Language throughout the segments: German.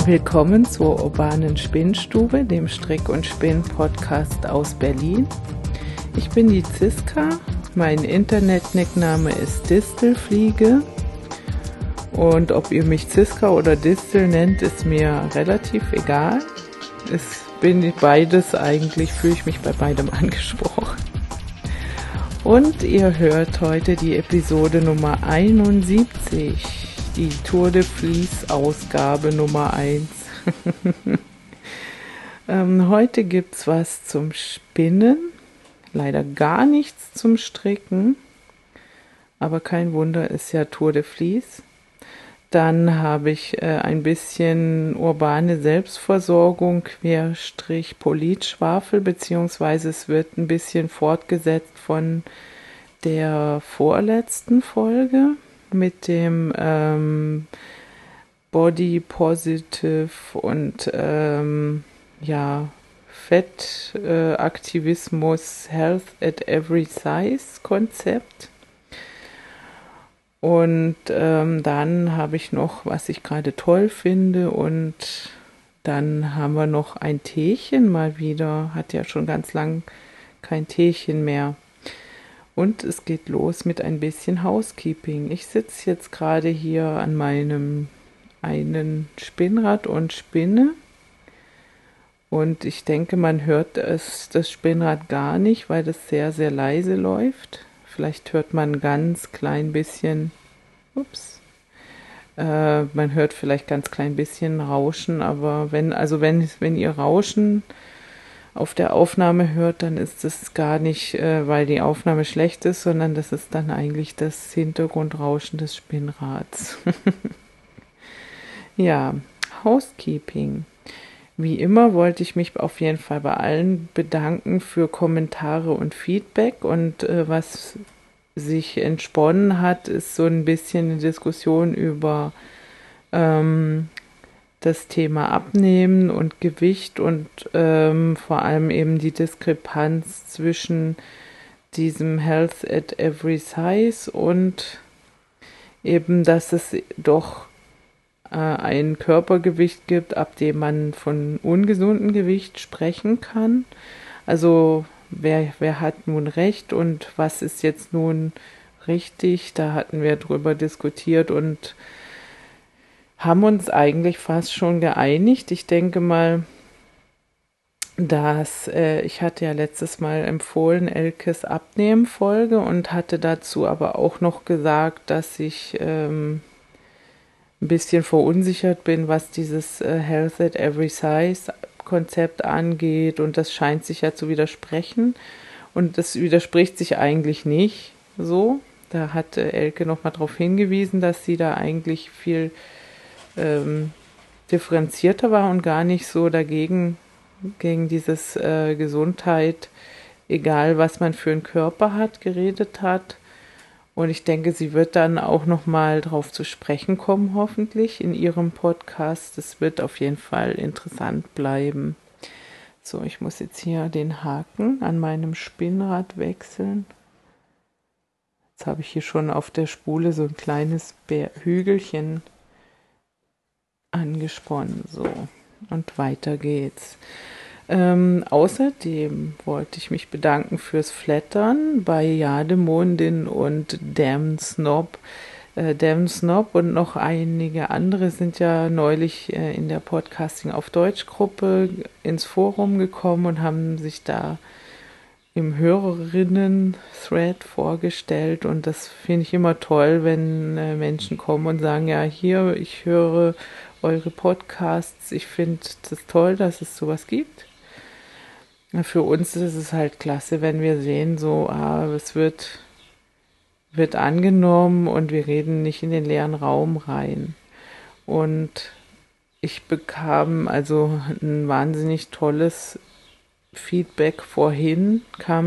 Willkommen zur urbanen Spinnstube, dem Strick- und Spinn-Podcast aus Berlin. Ich bin die Ziska, mein Internet-Nickname ist Distelfliege und ob ihr mich Ziska oder Distel nennt, ist mir relativ egal. Bin beides eigentlich, fühle ich mich bei beidem angesprochen. Und ihr hört heute die Episode Nummer 71, die Tour de Vlies Ausgabe Nummer 1. Heute gibt's was zum Spinnen, leider gar nichts zum Stricken, aber kein Wunder, ist ja Tour de Vlies. Dann habe ich ein bisschen urbane Selbstversorgung, Querstrich Politschwafel, beziehungsweise es wird ein bisschen fortgesetzt von der vorletzten Folge mit dem Body Positive und Fettaktivismus Health at Every Size Konzept. Und dann habe ich noch, was ich gerade toll finde, und dann haben wir noch ein Teechen mal wieder. Hat ja schon ganz lang kein Teechen mehr. Und es geht los mit ein bisschen Housekeeping. Ich sitze jetzt gerade hier an meinem einen Spinnrad und spinne. Und ich denke, man hört das Spinnrad gar nicht, weil das sehr, sehr leise läuft. Vielleicht hört man ein ganz klein bisschen, man hört vielleicht ganz klein bisschen Rauschen, aber wenn ihr Rauschen auf der Aufnahme hört, dann ist es gar nicht, weil die Aufnahme schlecht ist, sondern das ist dann eigentlich das Hintergrundrauschen des Spinnrads. Ja, Housekeeping. Wie immer wollte ich mich auf jeden Fall bei allen bedanken für Kommentare und Feedback, und was sich entsponnen hat, ist so ein bisschen eine Diskussion über das Thema Abnehmen und Gewicht und vor allem eben die Diskrepanz zwischen diesem Health at Every Size und eben, dass es doch ein Körpergewicht gibt, ab dem man von ungesundem Gewicht sprechen kann. Also wer hat nun recht und was ist jetzt nun richtig? Da hatten wir drüber diskutiert und haben uns eigentlich fast schon geeinigt. Ich denke mal, dass ich hatte ja letztes Mal empfohlen Elkes Abnehmen-Folge und hatte dazu aber auch noch gesagt, dass ich ein bisschen verunsichert bin, was dieses Health at Every Size Konzept angeht, und das scheint sich ja zu widersprechen, und das widerspricht sich eigentlich nicht so. Da hat Elke nochmal darauf hingewiesen, dass sie da eigentlich viel differenzierter war und gar nicht so gegen dieses Gesundheit, egal was man für einen Körper hat, geredet hat. Und ich denke, sie wird dann auch noch mal drauf zu sprechen kommen, hoffentlich, in ihrem Podcast. Es wird auf jeden Fall interessant bleiben. So, ich muss jetzt hier den Haken an meinem Spinnrad wechseln. Jetzt habe ich hier schon auf der Spule so ein kleines Hügelchen angesponnen. So, und weiter geht's. Außerdem wollte ich mich bedanken fürs Flattern bei Jademondin und Damn Snob. Damn Snob und noch einige andere sind ja neulich in der Podcasting auf Deutsch Gruppe ins Forum gekommen und haben sich da im Hörerinnen-Thread vorgestellt, und das finde ich immer toll, wenn Menschen kommen und sagen, ja, hier, ich höre eure Podcasts, ich finde es toll, dass es sowas gibt. Für uns ist es halt klasse, wenn wir sehen, so, es wird angenommen und wir reden nicht in den leeren Raum rein. Und ich bekam also ein wahnsinnig tolles Feedback vorhin,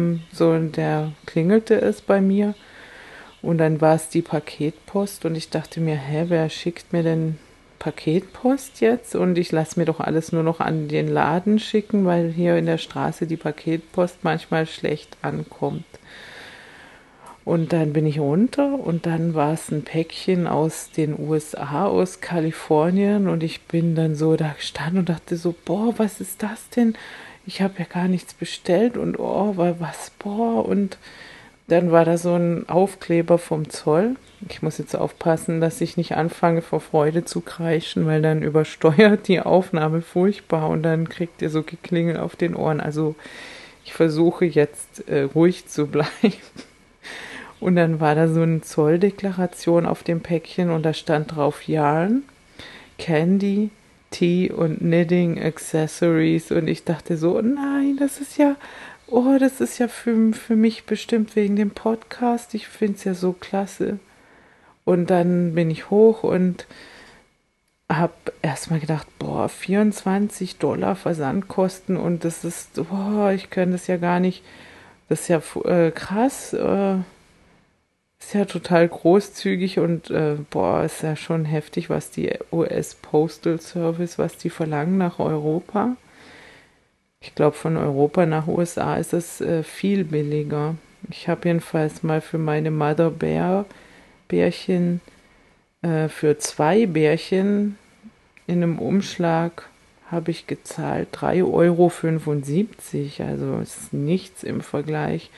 klingelte es bei mir, und dann war es die Paketpost, und ich dachte mir, wer schickt mir denn Paketpost jetzt? Und ich lasse mir doch alles nur noch an den Laden schicken, weil hier in der Straße die Paketpost manchmal schlecht ankommt. Und dann bin ich runter und dann war es ein Päckchen aus den USA, aus Kalifornien. Und ich bin dann so da gestanden und dachte so, boah, was ist das denn? Ich habe ja gar nichts bestellt und oh, was, boah. Und dann war da so ein Aufkleber vom Zoll. Ich muss jetzt aufpassen, dass ich nicht anfange vor Freude zu kreischen, weil dann übersteuert die Aufnahme furchtbar und dann kriegt ihr so Geklingel auf den Ohren. Also ich versuche jetzt ruhig zu bleiben. Und dann war da so eine Zolldeklaration auf dem Päckchen und da stand drauf Yarn, Candy, Tea und Knitting Accessories. Und ich dachte so, nein, das ist ja für mich bestimmt wegen dem Podcast. Ich finde es ja so klasse. Und dann bin ich hoch und habe erstmal gedacht, boah, $24 Versandkosten und das ist, boah, ich kann das ja gar nicht, das ist ja krass, ist ja total großzügig und boah, ist ja schon heftig, was die US Postal Service, was die verlangen nach Europa. Ich glaube, von Europa nach USA ist es viel billiger. Ich habe jedenfalls mal für meine Mother Bear Bärchen, für 2 Bärchen in einem Umschlag habe ich gezahlt 3,75 €. Also ist nichts im Vergleich.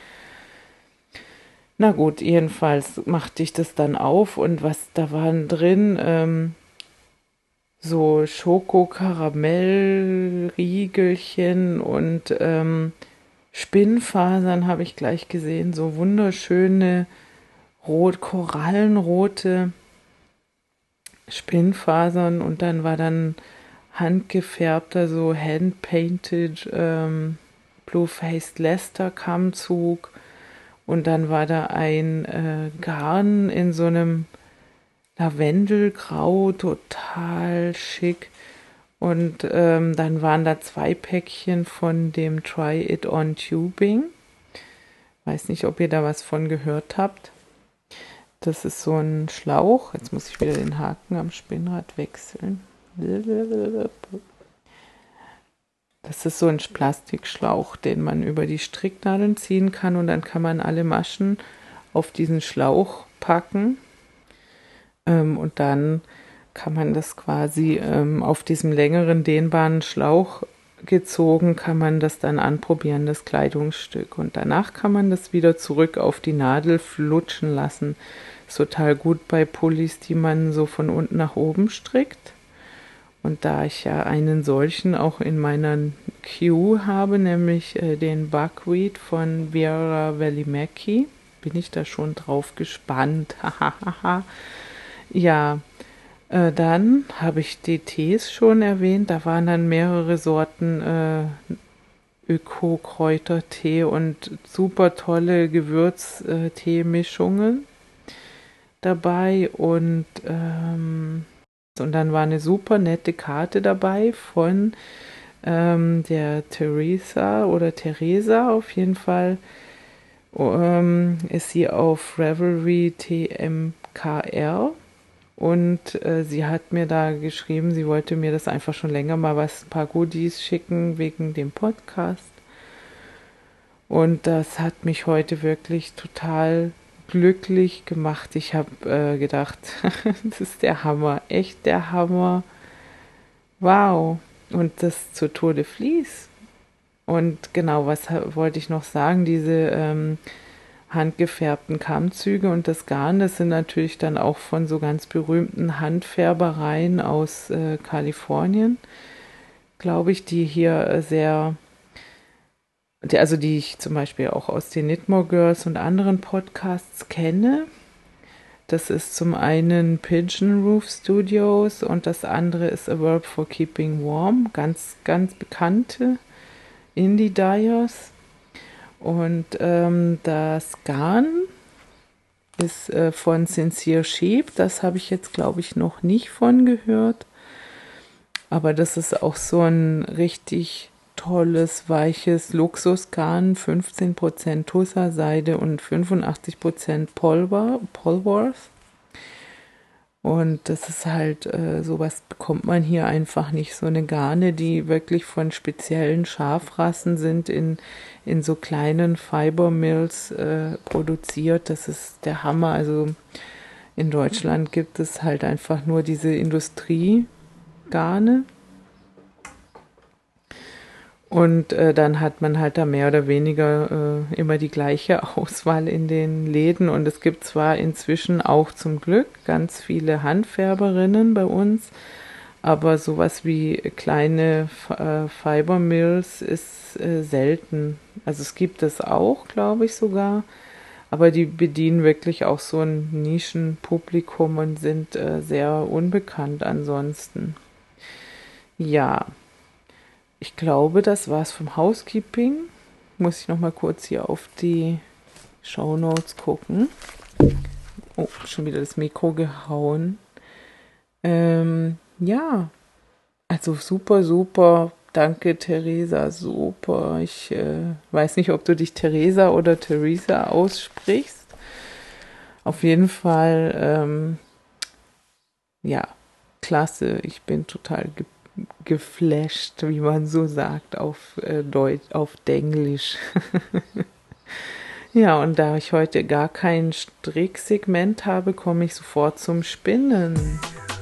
Na gut, jedenfalls machte ich das dann auf und was da waren drin, so Schoko-Karamell-Riegelchen und Spinnfasern habe ich gleich gesehen, so wunderschöne korallenrote Spinnfasern und dann war dann handgefärbter, so hand-painted Blue-Faced Leicester Kammzug und dann war da ein Garn in so einem Lavendelgrau, total schick. Und dann waren da 2 Päckchen von dem Try It On Tubing. Weiß nicht, ob ihr da was von gehört habt. Das ist so ein Schlauch. Jetzt muss ich wieder den Haken am Spinnrad wechseln. Das ist so ein Plastikschlauch, den man über die Stricknadeln ziehen kann und dann kann man alle Maschen auf diesen Schlauch packen. Und dann kann man das quasi auf diesem längeren, dehnbaren Schlauch gezogen, kann man das dann anprobieren, das Kleidungsstück. Und danach kann man das wieder zurück auf die Nadel flutschen lassen. Ist total gut bei Pullis, die man so von unten nach oben strickt. Und da ich ja einen solchen auch in meiner Queue habe, nämlich den Buckwheat von Vera Välimäki, bin ich da schon drauf gespannt. Ja, dann habe ich die Tees schon erwähnt. Da waren dann mehrere Sorten Öko-Kräutertee und super tolle Gewürztee-Mischungen dabei. Und dann war eine super nette Karte dabei von der Theresa auf jeden Fall. Ist sie auf Ravelry TMKR. Und sie hat mir da geschrieben, sie wollte mir das einfach schon länger mal ein paar Goodies schicken wegen dem Podcast. Und das hat mich heute wirklich total glücklich gemacht. Ich habe gedacht, das ist der Hammer, echt der Hammer. Wow. Und das zur Tour de Vlies. Und genau, was wollte ich noch sagen? Diese handgefärbten Kammzüge und das Garn, das sind natürlich dann auch von so ganz berühmten Handfärbereien aus Kalifornien, glaube ich, die hier also die ich zum Beispiel auch aus den Knitmore Girls und anderen Podcasts kenne. Das ist zum einen Pigeon Roof Studios und das andere ist A Verb for Keeping Warm, ganz, ganz bekannte Indie-Dyers. Und das Garn ist von Sincere Sheep. Das habe ich jetzt, glaube ich, noch nicht von gehört. Aber das ist auch so ein richtig tolles, weiches Luxusgarn. 15% Tussa-Seide und 85% Polworth. Und das ist halt, sowas bekommt man hier einfach nicht. So eine Garne, die wirklich von speziellen Schafrassen sind, in so kleinen Fibermills produziert. Das ist der Hammer. Also in Deutschland gibt es halt einfach nur diese Industriegarne. Und dann hat man halt da mehr oder weniger immer die gleiche Auswahl in den Läden. Und es gibt zwar inzwischen auch zum Glück ganz viele Handfärberinnen bei uns, aber sowas wie kleine Fibermills ist selten. Also es gibt es auch, glaube ich sogar, aber die bedienen wirklich auch so ein Nischenpublikum und sind sehr unbekannt ansonsten. Ja, ich glaube, das war's vom Housekeeping. Muss ich noch mal kurz hier auf die Shownotes gucken. Oh, schon wieder das Mikro gehauen. Ja, also super, super. Danke, Theresa, super. Ich weiß nicht, ob du dich Theresa oder Theresa aussprichst. Auf jeden Fall, ja, klasse. Ich bin total geflasht, wie man so sagt, auf Deutsch, auf Denglisch. Ja, und da ich heute gar kein Stricksegment habe, komme ich sofort zum Spinnen.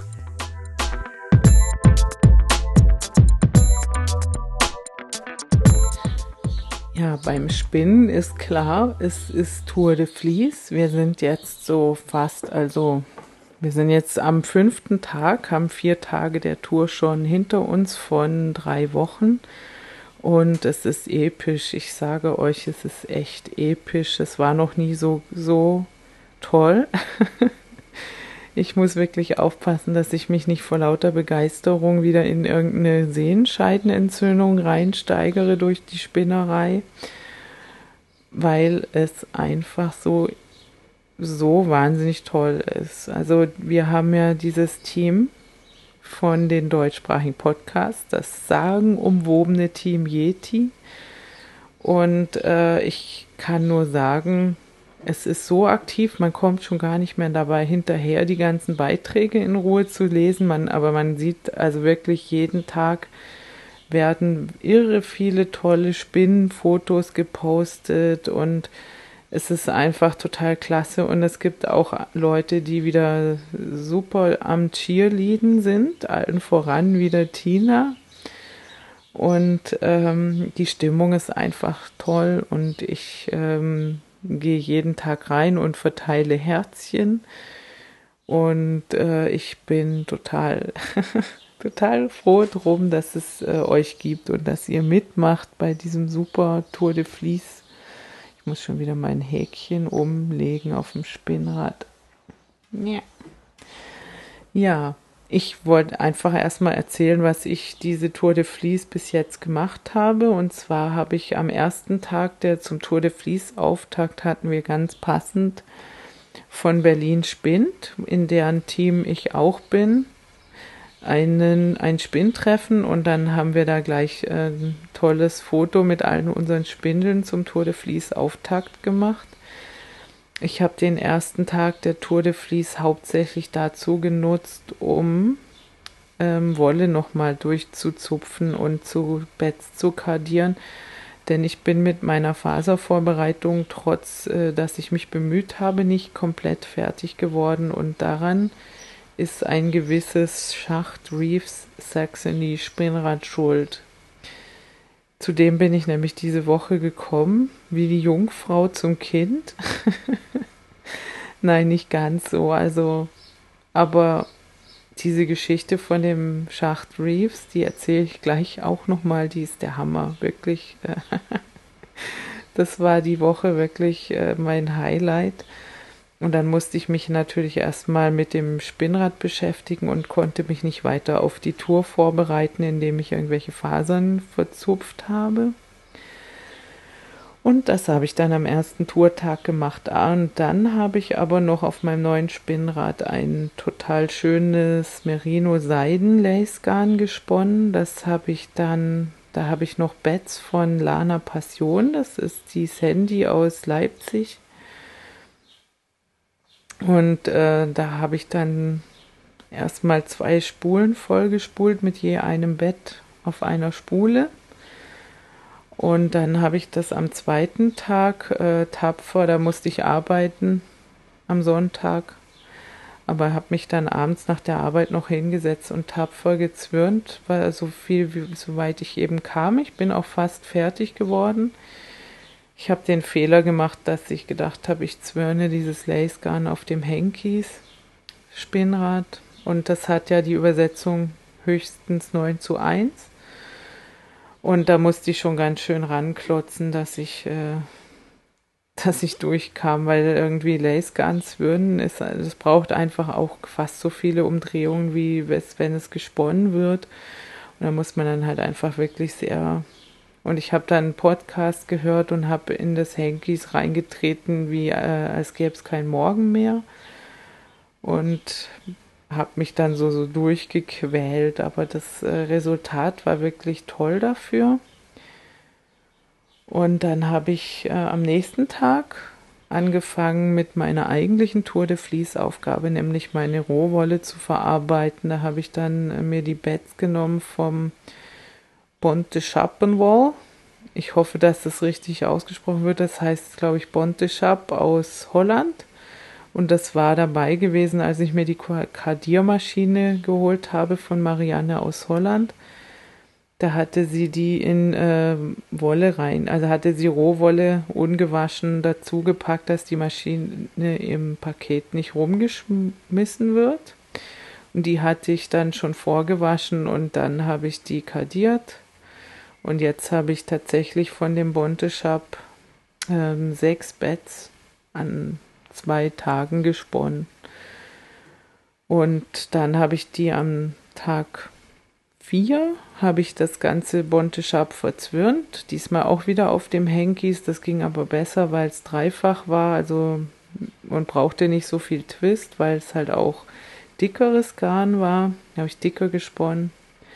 Ja, beim Spinnen ist klar, es ist Tour de Vlies. Wir sind jetzt so fast, also wir sind jetzt am 5. Tag, haben 4 Tage der Tour schon hinter uns von 3 Wochen. Und es ist episch. Ich sage euch, es ist echt episch. Es war noch nie so toll. Ich muss wirklich aufpassen, dass ich mich nicht vor lauter Begeisterung wieder in irgendeine Sehenscheidenentzündung reinsteigere durch die Spinnerei, weil es einfach so wahnsinnig toll ist. Also wir haben ja dieses Team von den deutschsprachigen Podcasts, das sagenumwobene Team Yeti. Und ich kann nur sagen, es ist so aktiv, man kommt schon gar nicht mehr dabei hinterher, die ganzen Beiträge in Ruhe zu lesen. Aber man sieht also wirklich jeden Tag werden irre viele tolle Spinnenfotos gepostet und es ist einfach total klasse und es gibt auch Leute, die wieder super am Cheerleaden sind, allen voran wieder Tina. Und die Stimmung ist einfach toll und ich gehe jeden Tag rein und verteile Herzchen und ich bin total, total froh drum, dass es euch gibt und dass ihr mitmacht bei diesem super Tour de Vlies. Ich muss schon wieder mein Häkchen umlegen auf dem Spinnrad. Ja. Ja, ich wollte einfach erstmal erzählen, was ich diese Tour de Vlies bis jetzt gemacht habe. Und zwar habe ich am 1. Tag, der zum Tour de Vlies Auftakt, hatten wir ganz passend von Berlin Spinnt, in deren Team ich auch bin, ein Spinntreffen und dann haben wir da gleich ein tolles Foto mit allen unseren Spindeln zum Tour de Vlies Auftakt gemacht. Ich habe den 1. Tag der Tour de Vlies hauptsächlich dazu genutzt, um Wolle nochmal durchzuzupfen und zu Beds zu kardieren. Denn ich bin mit meiner Faservorbereitung, trotz dass ich mich bemüht habe, nicht komplett fertig geworden. Und daran ist ein gewisses Schacht Reeves Saxony Spinnrad schuld. Zu dem bin ich nämlich diese Woche gekommen, wie die Jungfrau zum Kind. Nein, nicht ganz so. Also, aber diese Geschichte von dem Schacht Reeves, die erzähle ich gleich auch nochmal. Die ist der Hammer, wirklich. Das war die Woche wirklich mein Highlight. Und dann musste ich mich natürlich erstmal mit dem Spinnrad beschäftigen und konnte mich nicht weiter auf die Tour vorbereiten, indem ich irgendwelche Fasern verzupft habe. Und das habe ich dann am 1. Tourtag gemacht. Und dann habe ich aber noch auf meinem neuen Spinnrad ein total schönes Merino-Seiden-Lace-Garn gesponnen. Da habe ich noch Beds von Lana Passion. Das ist die Sandy aus Leipzig. Und da habe ich dann erstmal 2 Spulen vollgespult mit je einem Bett auf einer Spule. Und dann habe ich das am zweiten Tag tapfer, da musste ich arbeiten am Sonntag, aber habe mich dann abends nach der Arbeit noch hingesetzt und tapfer gezwirnt, war so viel, soweit ich eben kam. Ich bin auch fast fertig geworden. Ich habe den Fehler gemacht, dass ich gedacht habe, ich zwirne dieses Lace Gun auf dem Hankies Spinnrad. Und das hat ja die Übersetzung höchstens 9:1. Und da musste ich schon ganz schön ranklotzen, dass ich durchkam, weil irgendwie Lace Guns zwirnen ist, das braucht einfach auch fast so viele Umdrehungen, wie wenn es gesponnen wird. Und da muss man dann halt einfach wirklich sehr. Und ich habe dann einen Podcast gehört und habe in das Hankies reingetreten, wie als gäbe es keinen Morgen mehr. Und habe mich dann so durchgequält. Aber das Resultat war wirklich toll dafür. Und dann habe ich am nächsten Tag angefangen mit meiner eigentlichen Tour de Vlies-Aufgabe, nämlich meine Rohwolle zu verarbeiten. Da habe ich dann mir die Beds genommen vom Bonte Schappenwoll. Ich hoffe, dass das richtig ausgesprochen wird. Das heißt, glaube ich, Bonte Schap aus Holland. Und das war dabei gewesen, als ich mir die Kardiermaschine geholt habe von Marianne aus Holland. Da hatte sie die in Wolle rein, also hatte sie Rohwolle ungewaschen dazu gepackt, dass die Maschine im Paket nicht rumgeschmissen wird. Und die hatte ich dann schon vorgewaschen und dann habe ich die kardiert. Und jetzt habe ich tatsächlich von dem Bonte Shop 6 Beds an 2 Tagen gesponnen. Und dann habe ich die am Tag 4 habe ich das ganze Bonte Shop verzwirnt. Diesmal auch wieder auf dem Hankies. Das ging aber besser, weil es dreifach war. Also man brauchte nicht so viel Twist, weil es halt auch dickeres Garn war. Da habe ich dicker gesponnen.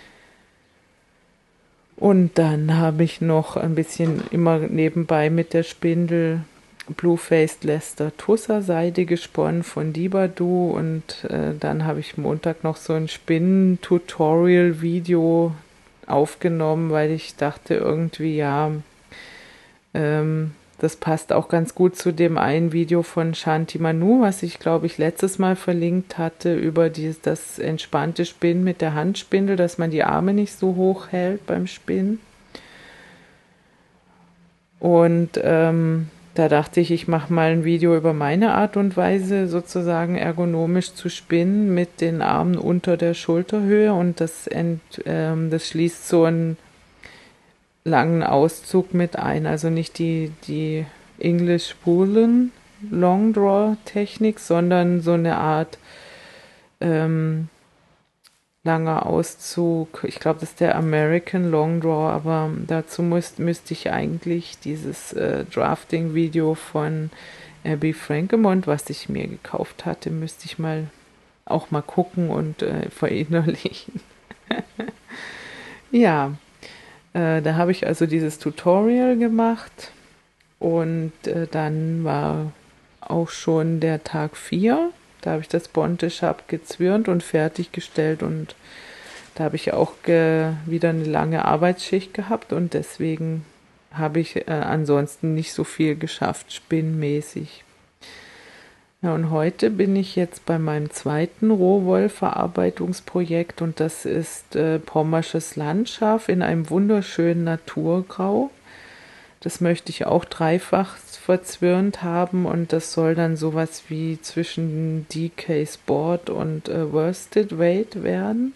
Und dann habe ich noch ein bisschen immer nebenbei mit der Spindel Blue-Faced Leicester Tussa Seide gesponnen von Dibadu und dann habe ich Montag noch so ein Spinnen-Tutorial-Video aufgenommen, weil ich dachte irgendwie, ja, das passt auch ganz gut zu dem einen Video von Shanti Manu, was ich, glaube ich, letztes Mal verlinkt hatte, über das entspannte Spinnen mit der Handspindel, dass man die Arme nicht so hoch hält beim Spinnen. Und da dachte ich, ich mache mal ein Video über meine Art und Weise, sozusagen ergonomisch zu spinnen mit den Armen unter der Schulterhöhe und das schließt so einen langen Auszug mit ein, also nicht die English Woolen Long Draw Technik, sondern so eine Art langer Auszug. Ich glaube, das ist der American Long Draw, aber dazu müsste ich eigentlich dieses Drafting-Video von Abby Frankemont, was ich mir gekauft hatte, müsste ich auch mal gucken und verinnerlichen. Ja, da habe ich also dieses Tutorial gemacht und dann war auch schon der Tag 4. Da habe ich das Bonte Shop gezwirnt und fertiggestellt und da habe ich auch wieder eine lange Arbeitsschicht gehabt und deswegen habe ich ansonsten nicht so viel geschafft, spinnmäßig. Ja, und heute bin ich jetzt bei meinem zweiten Rohwollverarbeitungsprojekt und das ist Pommersches Landschaf in einem wunderschönen Naturgrau. Das möchte ich auch dreifach verzwirnt haben und das soll dann sowas wie zwischen DK Sport und Worsted Weight werden.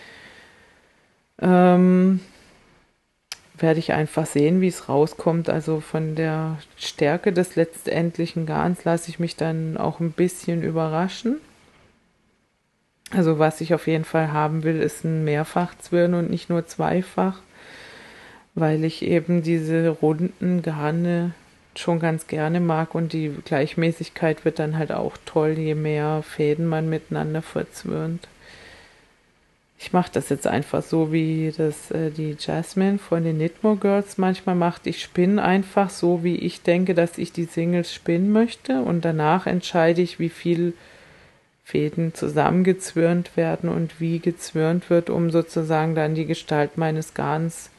Werde ich einfach sehen, wie es rauskommt. Also von der Stärke des letztendlichen Garns lasse ich mich dann auch ein bisschen überraschen. Also was ich auf jeden Fall haben will, ist ein Mehrfachzwirn und nicht nur zweifach, weil ich eben diese runden Garne schon ganz gerne mag und die Gleichmäßigkeit wird dann halt auch toll, je mehr Fäden man miteinander verzwirnt. Ich mache das jetzt einfach so, wie das die Jasmine von den Knitmore Girls manchmal macht. Ich spinne einfach so, wie ich denke, dass ich die Singles spinnen möchte und danach entscheide ich, wie viel Fäden zusammengezwirnt werden und wie gezwirnt wird, um sozusagen dann die Gestalt meines Garns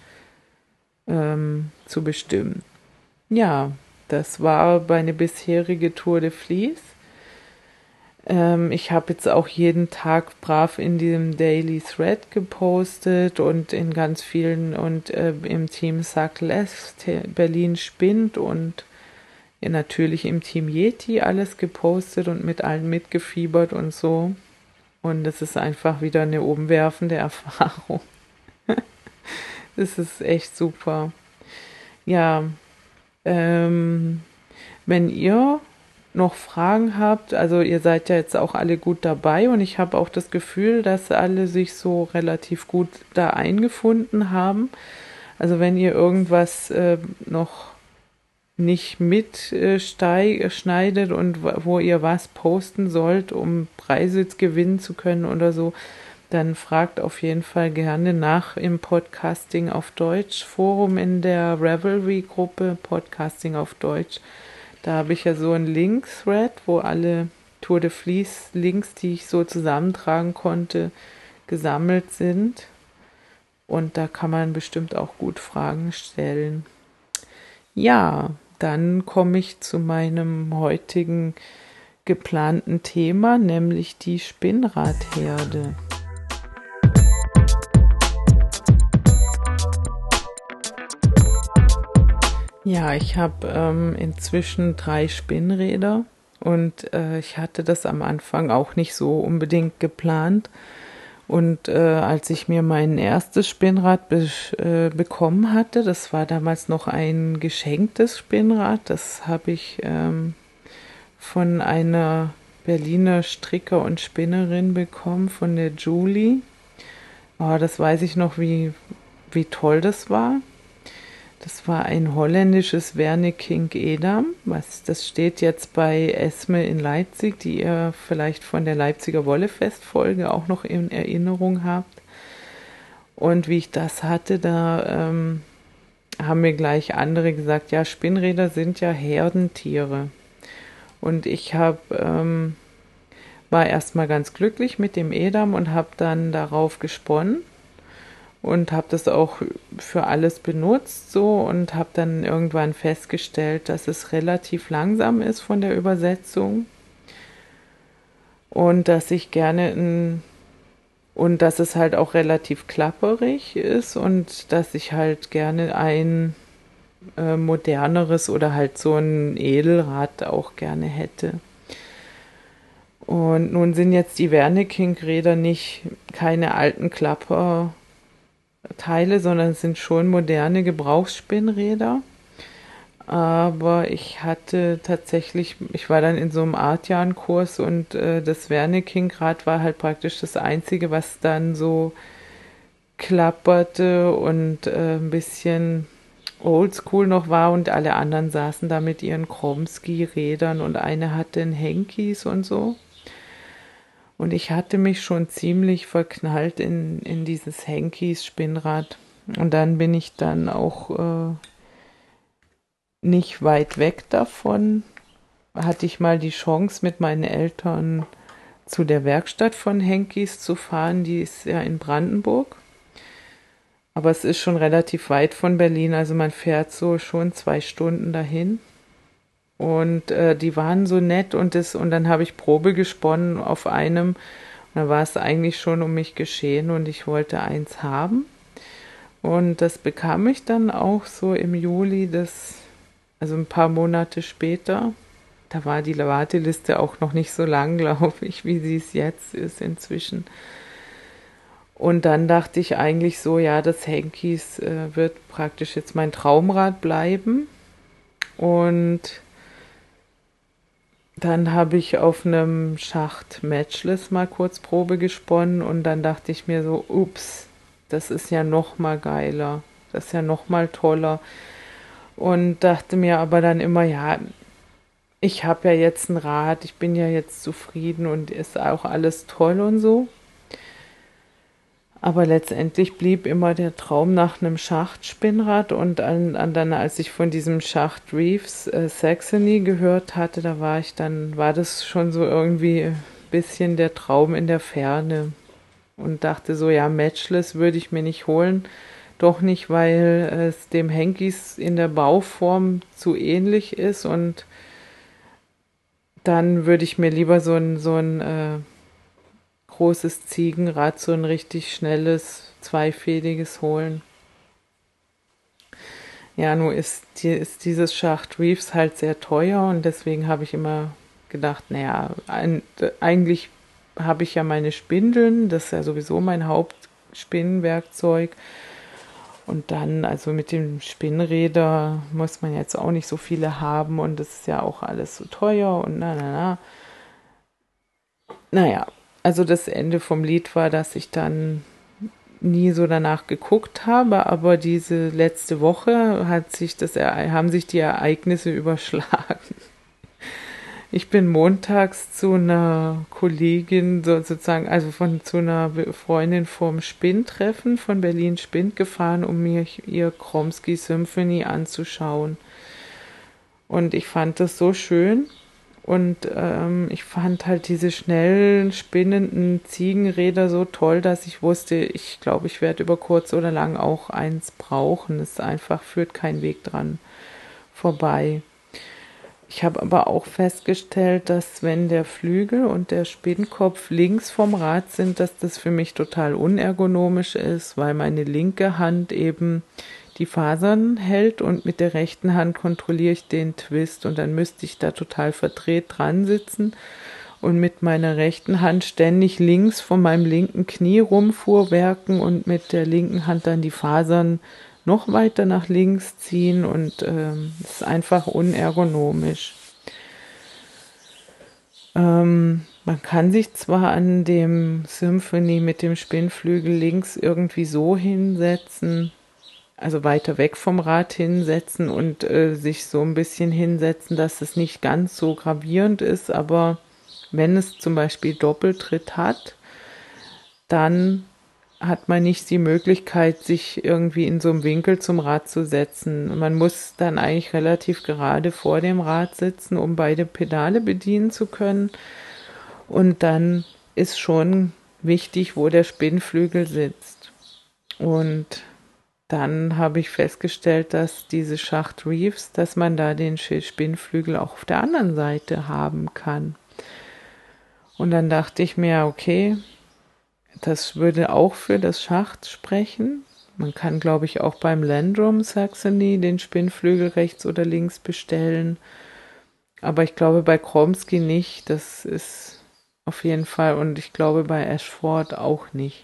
zu bestimmen. Ja, das war meine bisherige Tour de Vlies. Ich habe jetzt auch jeden Tag brav in diesem Daily Thread gepostet und in ganz vielen und im Team Suckless Berlin spinnt und ja, natürlich im Team Yeti alles gepostet und mit allen mitgefiebert und so. Und es ist einfach wieder eine umwerfende Erfahrung. Das ist echt super. Ja, wenn ihr noch Fragen habt, also ihr seid ja jetzt auch alle gut dabei und ich habe auch das Gefühl, dass alle sich so relativ gut da eingefunden haben. Also wenn ihr irgendwas noch nicht mitschneidet und wo ihr was posten sollt, um Preise gewinnen zu können oder so, dann fragt auf jeden Fall gerne nach im Podcasting auf Deutsch Forum in der Ravelry-Gruppe Podcasting auf Deutsch. Da habe ich ja so einen Link-Thread, wo alle Tour de Vlies-Links, die ich so zusammentragen konnte, gesammelt sind. Und da kann man bestimmt auch gut Fragen stellen. Ja, dann komme ich zu meinem heutigen geplanten Thema, nämlich die Spinnradherde. Ja, ich habe inzwischen 3 Spinnräder und ich hatte das am Anfang auch nicht so unbedingt geplant. Und als ich mir mein erstes Spinnrad bekommen hatte, das war damals noch ein geschenktes Spinnrad, das habe ich von einer Berliner Stricker und Spinnerin bekommen, von der Julie. Oh, das weiß ich noch, wie toll das war. Das war ein holländisches Werneking Edam, das steht jetzt bei Esme in Leipzig, die ihr vielleicht von der Leipziger Wollefest-Folge auch noch in Erinnerung habt. Und wie ich das hatte, da haben mir gleich andere gesagt, ja, Spinnräder sind ja Herdentiere. Und ich war erstmal ganz glücklich mit dem Edam und habe dann darauf gesponnen. Und habe das auch für alles benutzt so und habe dann irgendwann festgestellt, dass es relativ langsam ist von der Übersetzung und dass ich gerne und dass es halt auch relativ klapperig ist und dass ich halt gerne ein moderneres oder halt so ein Edelrad auch gerne hätte. Und nun sind jetzt die Werneking-Räder keine alten Klapper Teile, sondern es sind schon moderne Gebrauchsspinnräder. Aber ich war dann in so einem Artian-Kurs und das Werneking-Rad war halt praktisch das Einzige, was dann so klapperte und ein bisschen oldschool noch war und alle anderen saßen da mit ihren Kromsky-Rädern und eine hatte einen Henkis und so. Und ich hatte mich schon ziemlich verknallt in dieses Henkis-Spinnrad. Und dann bin ich dann auch nicht weit weg davon. Hatte ich mal die Chance, mit meinen Eltern zu der Werkstatt von Henkis zu fahren. Die ist ja in Brandenburg. Aber es ist schon relativ weit von Berlin. Also man fährt so schon 2 Stunden dahin. Und die waren so nett und dann habe ich Probe gesponnen auf einem. Und da war es eigentlich schon um mich geschehen und ich wollte eins haben. Und das bekam ich dann auch so im Juli, also ein paar Monate später. Da war die Warteliste auch noch nicht so lang, glaube ich, wie sie es jetzt ist inzwischen. Und dann dachte ich eigentlich so, ja, das Henkis wird praktisch jetzt mein Traumrad bleiben. Und dann habe ich auf einem Schacht Matchless mal kurz Probe gesponnen und dann dachte ich mir so, ups, das ist ja noch mal geiler, das ist ja noch mal toller. Und dachte mir aber dann immer, ja, ich habe ja jetzt ein Rad, ich bin ja jetzt zufrieden und ist auch alles toll und so. Aber letztendlich blieb immer der Traum nach einem Schachtspinnrad und dann, als ich von diesem Schacht Reeves Saxony gehört hatte, war das schon so irgendwie bisschen der Traum in der Ferne und dachte so, ja, Matchless würde ich mir nicht holen. Doch nicht, weil es dem Henkis in der Bauform zu ähnlich ist, und dann würde ich mir lieber so ein großes Ziegenrad, so ein richtig schnelles, zweifädiges holen. Ja, nur ist dieses Schacht Reeves halt sehr teuer, und deswegen habe ich immer gedacht, naja, eigentlich habe ich ja meine Spindeln, das ist ja sowieso mein Hauptspinnwerkzeug. Und dann, also mit dem Spinnräder muss man jetzt auch nicht so viele haben, und das ist ja auch alles so teuer und na, na, na. Naja, also das Ende vom Lied war, dass ich dann nie so danach geguckt habe, aber diese letzte Woche haben sich die Ereignisse überschlagen. Ich bin montags zu einer Kollegin sozusagen, also zu einer Freundin vom Spinntreffen von Berlin Spint gefahren, um mir ihr Chromsky Symphony anzuschauen. Und ich fand das so schön. Und ich fand halt diese schnell spinnenden Ziegenräder so toll, dass ich wusste, ich glaube, ich werde über kurz oder lang auch eins brauchen. Es einfach führt kein Weg dran vorbei. Ich habe aber auch festgestellt, dass wenn der Flügel und der Spinnkopf links vom Rad sind, dass das für mich total unergonomisch ist, weil meine linke Hand eben die Fasern hält und mit der rechten Hand kontrolliere ich den Twist, und dann müsste ich da total verdreht dran sitzen und mit meiner rechten Hand ständig links von meinem linken Knie rumfuhrwerken und mit der linken Hand dann die Fasern noch weiter nach links ziehen, und es ist einfach unergonomisch. Man kann sich zwar an dem Symphony mit dem Spinnflügel links irgendwie so hinsetzen, also weiter weg vom Rad hinsetzen und sich so ein bisschen hinsetzen, dass es nicht ganz so gravierend ist, aber wenn es zum Beispiel Doppeltritt hat, dann hat man nicht die Möglichkeit, sich irgendwie in so einem Winkel zum Rad zu setzen. Man muss dann eigentlich relativ gerade vor dem Rad sitzen, um beide Pedale bedienen zu können. Und dann ist schon wichtig, wo der Spinnflügel sitzt. Und dann habe ich festgestellt, dass diese Schacht Reeves, dass man da den Spinnflügel auch auf der anderen Seite haben kann. Und dann dachte ich mir, okay, das würde auch für das Schacht sprechen. Man kann, glaube ich, auch beim Landrum Saxony den Spinnflügel rechts oder links bestellen. Aber ich glaube bei Chromsky nicht. Das ist auf jeden Fall. Und ich glaube bei Ashford auch nicht.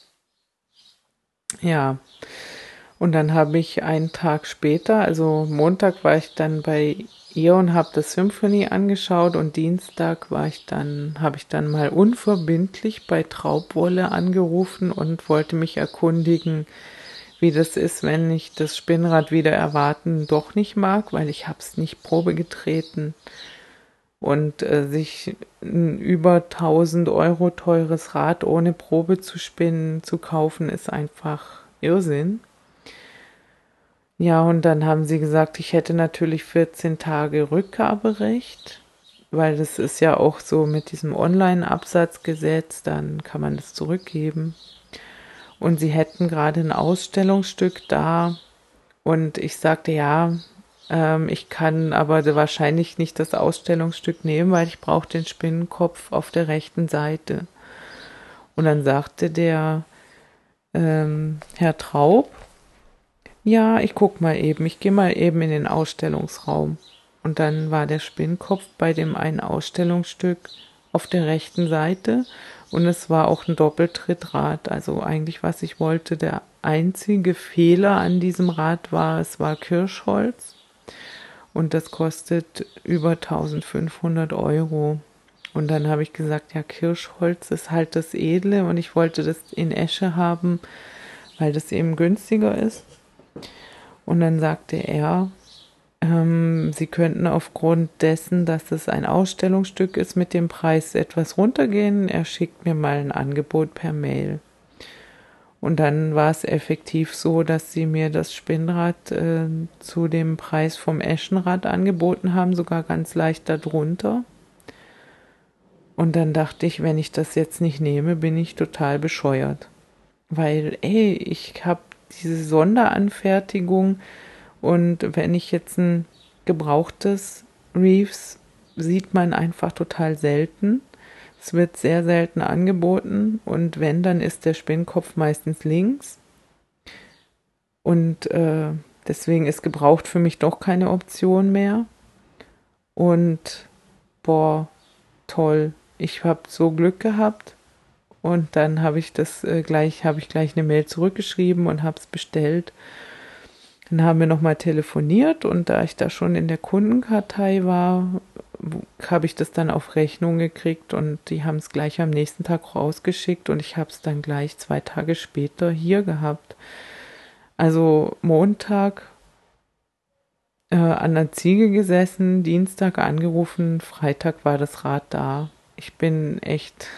Ja. Und dann habe ich einen Tag später, also Montag war ich dann bei ihr und habe das Symphony angeschaut, und Dienstag habe ich dann mal unverbindlich bei Traubwolle angerufen und wollte mich erkundigen, wie das ist, wenn ich das Spinnrad wieder erwarten doch nicht mag, weil ich habe es nicht Probe getreten. Und sich ein über 1.000 € teures Rad ohne Probe zu spinnen, zu kaufen, ist einfach Irrsinn. Ja, und dann haben sie gesagt, ich hätte natürlich 14 Tage Rückgaberecht, weil das ist ja auch so mit diesem Online-Absatzgesetz, dann kann man das zurückgeben. Und sie hätten gerade ein Ausstellungsstück da, und ich sagte, ja, ich kann aber wahrscheinlich nicht das Ausstellungsstück nehmen, weil ich brauche den Spinnenkopf auf der rechten Seite. Und dann sagte der Herr Traub, ja, ich guck mal eben, ich gehe mal eben in den Ausstellungsraum. Und dann war der Spinnkopf bei dem einen Ausstellungsstück auf der rechten Seite, und es war auch ein Doppeltrittrad. Also eigentlich, was ich wollte, der einzige Fehler an diesem Rad war, es war Kirschholz, und das kostet über 1.500 €. Und dann habe ich gesagt, ja, Kirschholz ist halt das Edle, und ich wollte das in Esche haben, weil das eben günstiger ist. Und dann sagte er, sie könnten aufgrund dessen, dass es ein Ausstellungsstück ist, mit dem Preis etwas runtergehen. Er schickt mir mal ein Angebot per Mail. Und dann war es effektiv so, dass sie mir das Spinnrad zu dem Preis vom Eschenrad angeboten haben, sogar ganz leicht darunter. Und dann dachte ich, wenn ich das jetzt nicht nehme, bin ich total bescheuert. Weil, ey, ich habe diese Sonderanfertigung und wenn ich jetzt ein gebrauchtes Reeves sieht man einfach total selten. Es wird sehr selten angeboten und wenn, dann ist der Spinnkopf meistens links. Und deswegen ist gebraucht für mich doch keine Option mehr. Und boah, toll. Ich habe so Glück gehabt. Und dann habe ich gleich eine Mail zurückgeschrieben und habe es bestellt. Dann haben wir nochmal telefoniert und da ich da schon in der Kundenkartei war, habe ich das dann auf Rechnung gekriegt und die haben es gleich am nächsten Tag rausgeschickt und ich habe es dann gleich 2 Tage später hier gehabt. Also Montag an der Ziege gesessen, Dienstag angerufen, Freitag war das Rad da. Ich bin echt,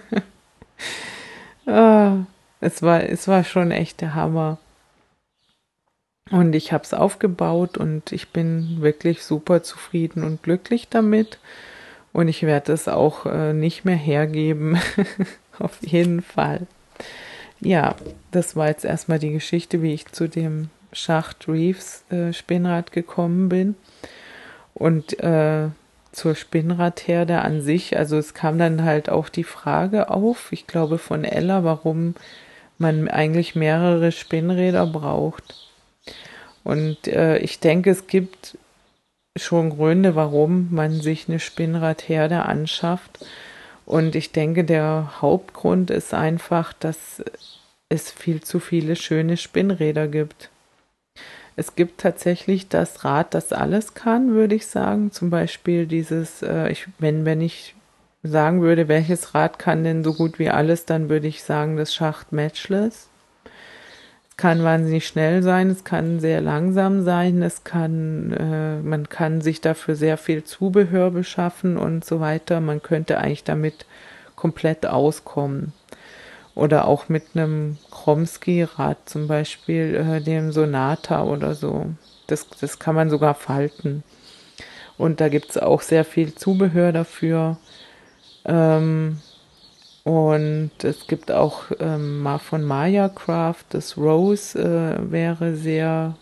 ah, es war schon echt der Hammer. Und ich habe es aufgebaut und ich bin wirklich super zufrieden und glücklich damit. Und ich werde es auch nicht mehr hergeben. Auf jeden Fall. Ja, das war jetzt erstmal die Geschichte, wie ich zu dem Schacht Reeves Spinnrad gekommen bin. Und zur Spinnradherde an sich, also es kam dann halt auch die Frage auf, ich glaube von Ella, warum man eigentlich mehrere Spinnräder braucht. Und ich denke, es gibt schon Gründe, warum man sich eine Spinnradherde anschafft. Und ich denke, der Hauptgrund ist einfach, dass es viel zu viele schöne Spinnräder gibt. Es gibt tatsächlich das Rad, das alles kann, würde ich sagen. Zum Beispiel dieses, wenn ich sagen würde, welches Rad kann denn so gut wie alles, dann würde ich sagen, das Schacht Matchless. Es kann wahnsinnig schnell sein, es kann sehr langsam sein, man kann sich dafür sehr viel Zubehör beschaffen und so weiter. Man könnte eigentlich damit komplett auskommen. Oder auch mit einem Chromsky-Rad, zum Beispiel dem Sonata oder so. Das kann man sogar falten. Und da gibt es auch sehr viel Zubehör dafür. Ähm, und es gibt auch mal von Maya Craft, das Rose wäre sehr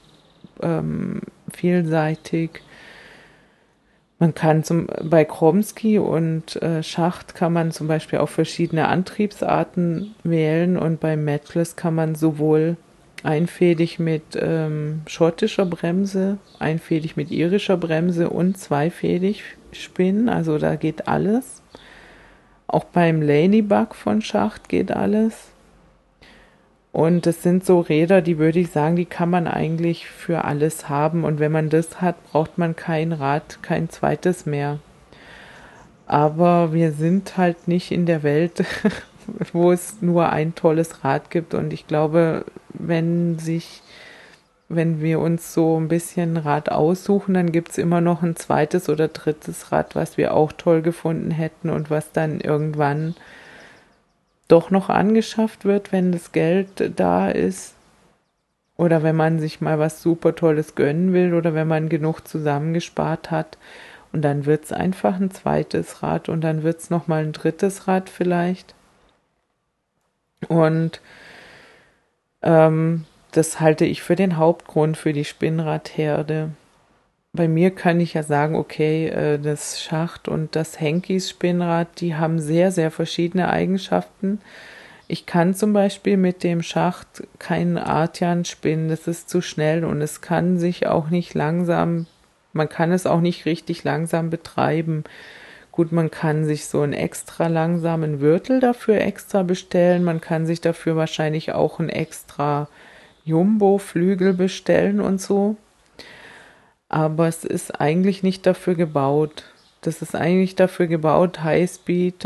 vielseitig. Man kann bei Chromsky und Schacht kann man zum Beispiel auch verschiedene Antriebsarten wählen und bei Matchless kann man sowohl einfädig mit schottischer Bremse, einfädig mit irischer Bremse und zweifädig spinnen, also da geht alles. Auch beim Ladybug von Schacht geht alles. Und das sind so Räder, die würde ich sagen, die kann man eigentlich für alles haben. Und wenn man das hat, braucht man kein Rad, kein zweites mehr. Aber wir sind halt nicht in der Welt, wo es nur ein tolles Rad gibt. Und ich glaube, wenn wir uns so ein bisschen Rad aussuchen, dann gibt es immer noch ein zweites oder drittes Rad, was wir auch toll gefunden hätten und was dann irgendwann doch noch angeschafft wird, wenn das Geld da ist. Oder wenn man sich mal was super Tolles gönnen will oder wenn man genug zusammengespart hat. Und dann wird es einfach ein zweites Rad und dann wird es nochmal ein drittes Rad vielleicht. Und das halte ich für den Hauptgrund für die Spinnradherde. Bei mir kann ich ja sagen, okay, das Schacht und das Henkys Spinnrad, die haben sehr, sehr verschiedene Eigenschaften. Ich kann zum Beispiel mit dem Schacht keinen Artian spinnen, das ist zu schnell und es kann sich auch nicht langsam, man kann es auch nicht richtig langsam betreiben. Gut, man kann sich so einen extra langsamen Wirtel dafür extra bestellen, man kann sich dafür wahrscheinlich auch einen extra Jumbo-Flügel bestellen und so. Aber es ist eigentlich nicht dafür gebaut. Das ist eigentlich dafür gebaut, Highspeed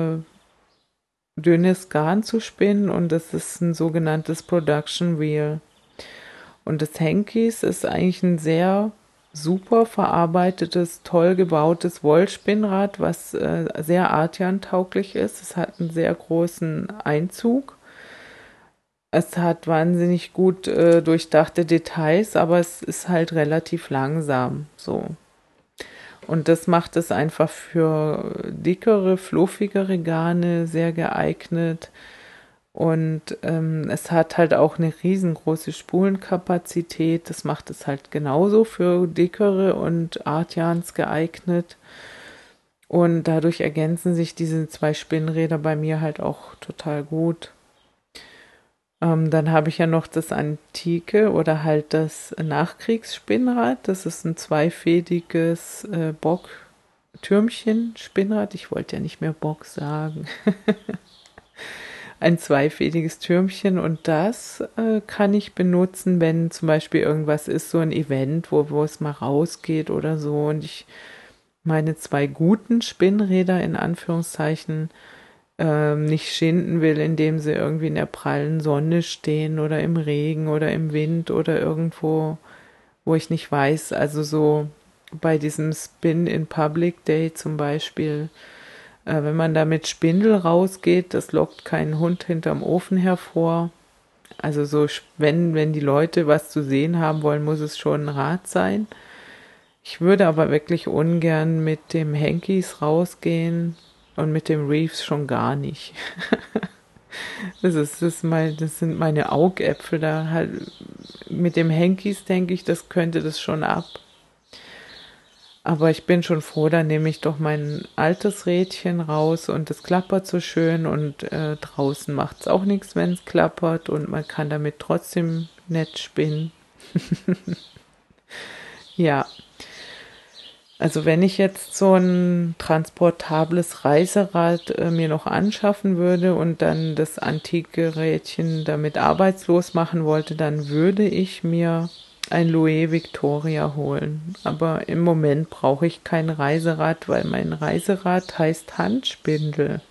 dünnes Garn zu spinnen und das ist ein sogenanntes Production Wheel. Und das Henkys ist eigentlich ein sehr super verarbeitetes, toll gebautes Wollspinnrad, was sehr Artian-tauglich ist. Es hat einen sehr großen Einzug. Es hat wahnsinnig gut durchdachte Details, aber es ist halt relativ langsam so. Und das macht es einfach für dickere, fluffigere Garne sehr geeignet. Und es hat halt auch eine riesengroße Spulenkapazität. Das macht es halt genauso für dickere und Artyans geeignet. Und dadurch ergänzen sich diese zwei Spinnräder bei mir halt auch total gut. Dann habe ich ja noch das antike oder halt das Nachkriegsspinnrad. Das ist ein zweifädiges Bock-Türmchen-Spinnrad. Ich wollte ja nicht mehr Bock sagen. Ein zweifädiges Türmchen und das kann ich benutzen, wenn zum Beispiel irgendwas ist, so ein Event, wo es mal rausgeht oder so und ich meine zwei guten Spinnräder in Anführungszeichen nicht schinden will, indem sie irgendwie in der prallen Sonne stehen oder im Regen oder im Wind oder irgendwo, wo ich nicht weiß. Also so bei diesem Spin in Public Day zum Beispiel, wenn man da mit Spindel rausgeht, das lockt keinen Hund hinterm Ofen hervor. Also so, wenn die Leute was zu sehen haben wollen, muss es schon ein Rad sein. Ich würde aber wirklich ungern mit dem Hankies rausgehen und mit dem Reeves schon gar nicht. Das sind meine Augäpfel da halt. Mit dem Hankies denke ich, das könnte das schon ab. Aber ich bin schon froh, dann nehme ich doch mein altes Rädchen raus und es klappert so schön und draußen macht es auch nichts, wenn es klappert und man kann damit trotzdem nett spinnen. Ja, also wenn ich jetzt so ein transportables Reiserad mir noch anschaffen würde und dann das antike Rädchen damit arbeitslos machen wollte, dann würde ich mir ein Louis Victoria holen. Aber im Moment brauche ich kein Reiserad, weil mein Reiserad heißt Handspindel.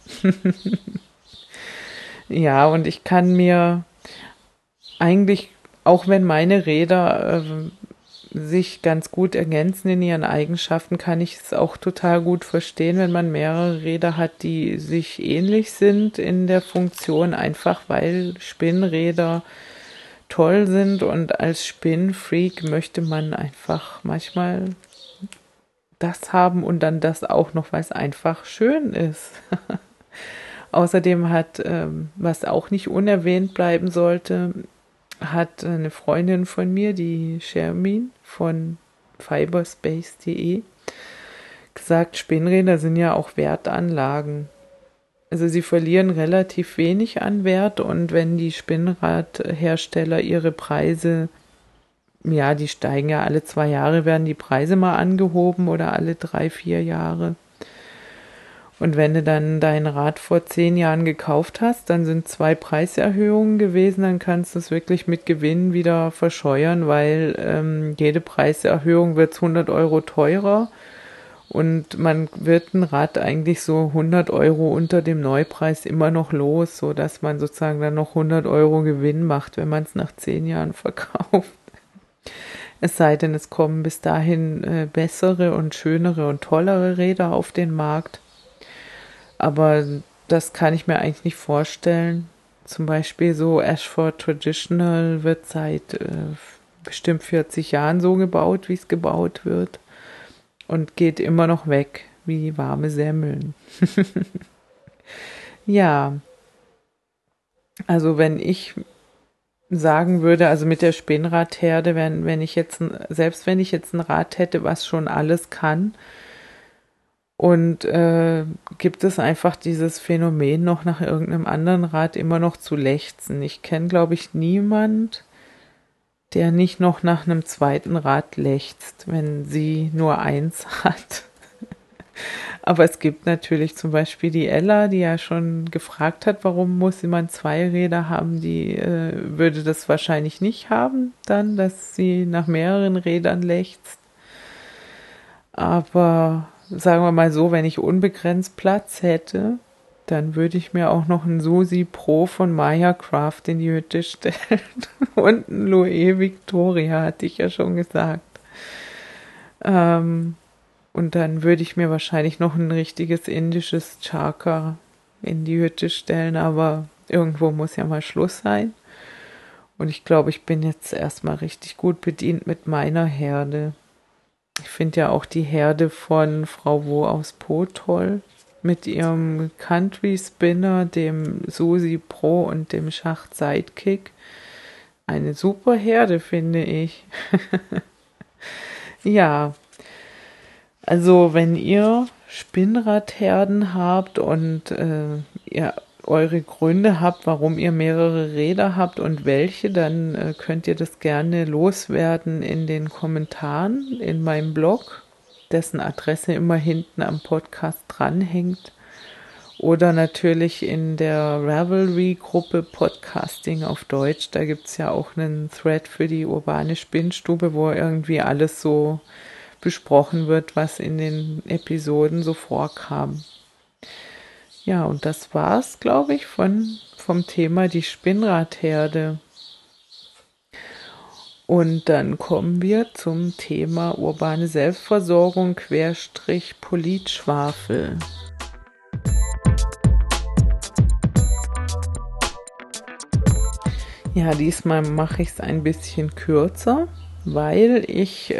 Ja, und ich kann mir eigentlich, auch wenn meine Räder sich ganz gut ergänzen in ihren Eigenschaften, kann ich es auch total gut verstehen, wenn man mehrere Räder hat, die sich ähnlich sind in der Funktion, einfach weil Spinnräder toll sind und als Spinnfreak möchte man einfach manchmal das haben und dann das auch noch, weil es einfach schön ist. Außerdem hat, was auch nicht unerwähnt bleiben sollte, hat eine Freundin von mir, die Shermin von fiberspace.de, gesagt, Spinnräder sind ja auch Wertanlagen. Also sie verlieren relativ wenig an Wert und wenn die Spinnradhersteller ihre Preise, ja, die steigen ja alle 2 Jahre, werden die Preise mal angehoben oder alle 3, 4 Jahre. Und wenn du dann dein Rad vor 10 Jahren gekauft hast, dann sind 2 Preiserhöhungen gewesen, dann kannst du es wirklich mit Gewinn wieder verscheuern, weil jede Preiserhöhung wird 100 € teurer und man wird ein Rad eigentlich so 100 € unter dem Neupreis immer noch los, so dass man sozusagen dann noch 100 € Gewinn macht, wenn man es nach 10 Jahren verkauft. Es sei denn, es kommen bis dahin bessere und schönere und tollere Räder auf den Markt. Aber das kann ich mir eigentlich nicht vorstellen. Zum Beispiel so Ashford Traditional wird seit bestimmt 40 Jahren so gebaut, wie es gebaut wird. Und geht immer noch weg, wie warme Semmeln. Ja, also wenn ich sagen würde, also mit der Spinnradherde, selbst wenn ich jetzt ein Rad hätte, was schon alles kann, und gibt es einfach dieses Phänomen, noch nach irgendeinem anderen Rad immer noch zu lechzen. Ich kenne, glaube ich, niemand, der nicht noch nach einem zweiten Rad lechzt, wenn sie nur eins hat. Aber es gibt natürlich zum Beispiel die Ella, die ja schon gefragt hat, warum muss jemand 2 Räder haben, die würde das wahrscheinlich nicht haben, dann, dass sie nach mehreren Rädern lechzt. Aber sagen wir mal so, wenn ich unbegrenzt Platz hätte, dann würde ich mir auch noch einen Susi Pro von Maya Craft in die Hütte stellen. Und einen Louis Victoria, hatte ich ja schon gesagt. Und dann würde ich mir wahrscheinlich noch ein richtiges indisches Chakra in die Hütte stellen, aber irgendwo muss ja mal Schluss sein. Und ich glaube, ich bin jetzt erstmal richtig gut bedient mit meiner Herde. Ich finde ja auch die Herde von Frau Wo aus Po toll. Mit ihrem Country Spinner, dem Susi Pro und dem Schacht Sidekick. Eine super Herde, finde ich. Ja, also wenn ihr Spinnradherden habt und ihr eure Gründe habt, warum ihr mehrere Räder habt und welche, dann könnt ihr das gerne loswerden in den Kommentaren in meinem Blog, dessen Adresse immer hinten am Podcast dranhängt. Oder natürlich in der Ravelry-Gruppe Podcasting auf Deutsch. Da gibt's ja auch einen Thread für die urbane Spinnstube, wo irgendwie alles so besprochen wird, was in den Episoden so vorkam. Ja, und das war's, glaube ich, vom Thema die Spinnradherde. Und dann kommen wir zum Thema urbane Selbstversorgung / Politschwafel. Ja, diesmal mache ich es ein bisschen kürzer, weil ich